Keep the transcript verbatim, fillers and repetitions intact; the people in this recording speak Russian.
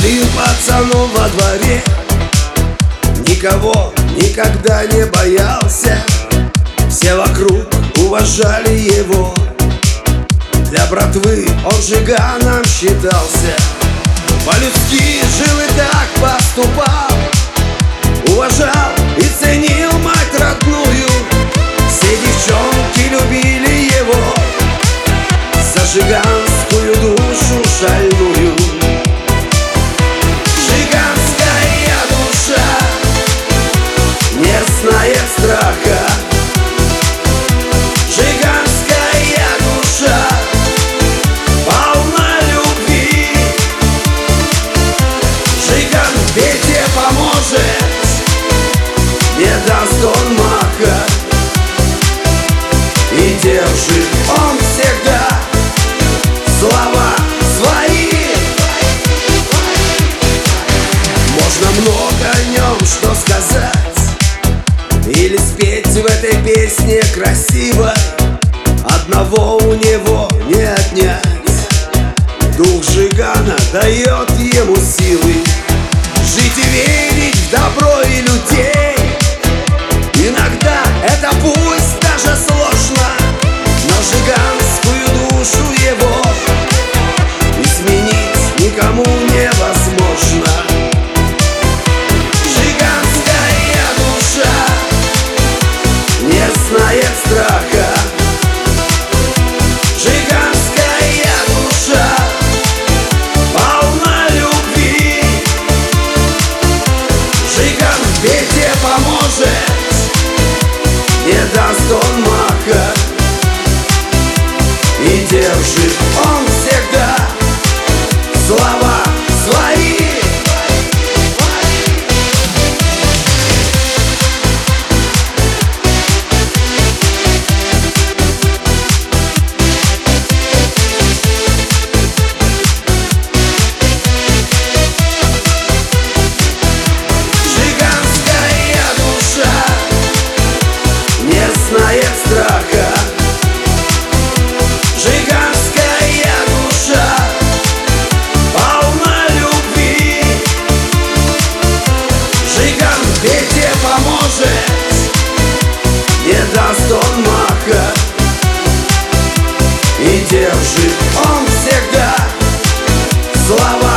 Жил пацаном во дворе, никого никогда не боялся. Все вокруг уважали его, для братвы он жиганом считался. По-людски жил и так поступал, уважал и ценил мать родную. Все девчонки любили его за жиганскую душу шальную. Жиганская душа не знает страха. Жиганская душа полна любви. Жиган в беде поможет, не даст он маха, и держит он всегда слова свои. Можно много о нем что сказать или спеть в этой песне красиво. Одного у него не отнять, дух жигана дает ему силы жить и верить в добро и людей. Иногда это пусть даже сложно, но жиганскую душу его изменить никому невозможно. Жиганская душа не знает страха. Жиганская душа полна любви. Жиган в беде поможет, не даст он маха, и держит он всегда слова свои. Знает страха. Жиганская душа полна любви. Жиган в беде поможет, не даст он маха, и держит он всегда слова